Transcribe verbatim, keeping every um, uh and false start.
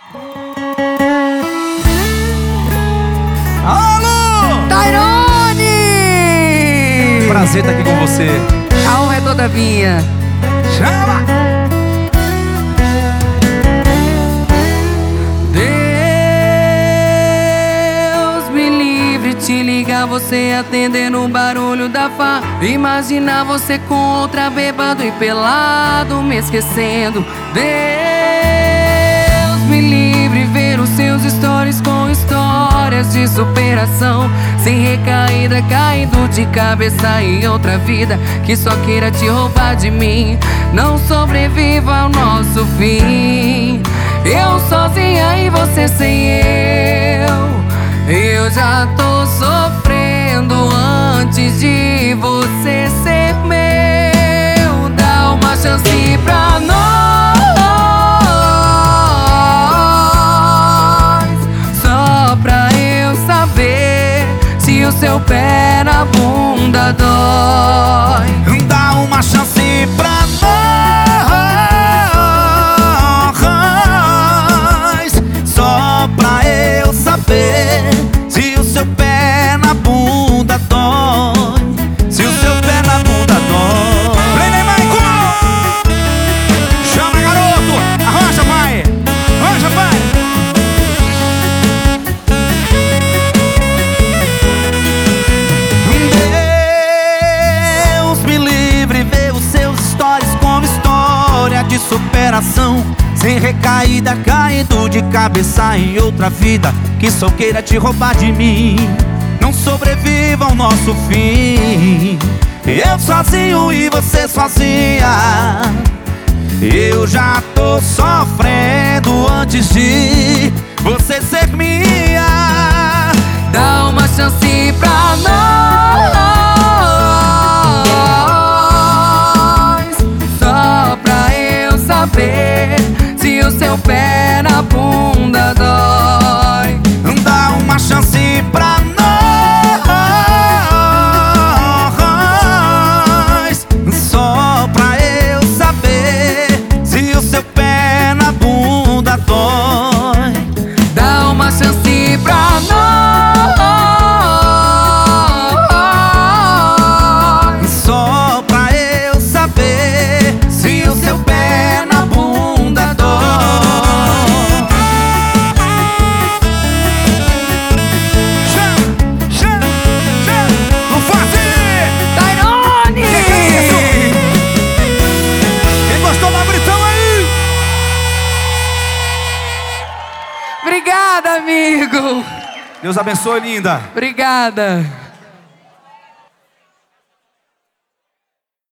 Alô! Tairone! Prazer estar aqui com você. A honra é toda minha. Chama! Deus me livre te ligar, você atendendo o barulho da farra. Imaginar você com outra bêbado e pelado, me esquecendo. Deus me livre ver os seus stories com histórias de superação, sem recaída, caindo de cabeça em outra vida que só queira te roubar de mim. Não sobreviva ao nosso fim. Eu sozinha e você sem eu. Eu já tô sofrendo antes de você ser meu. Dá uma chance pra nós, só pra eu saber se o seu pé na bunda dói. Dá uma chance pra nós, só pra eu saber se o seu pé na bunda dói. Se o seu pé na bunda dói. Vem, vem, Michael! Chama, garoto! Arranja, pai! Arranja, pai! Deus me livre ver os seus stories como história de superação, sem recaída, caindo de cabeça em outra vida que só queira te roubar de mim. Não sobreviva ao nosso fim. Eu sozinho e você sozinha. Eu já tô sofrendo antes de você ser minha. Dá uma chance pra nós, só pra eu saber se o seu pé na bunda dói. Dá uma chance pra nós, só pra eu saber se o seu pé na bunda dói. Dá uma chance pra nós, Só pra eu saber se o seu pé na bunda dói. Chama, chama, chama. Não faz Tairone! Que que é isso? Quem gostou da Britão aí? Obrigada, amigo. Deus abençoe, linda. Obrigada.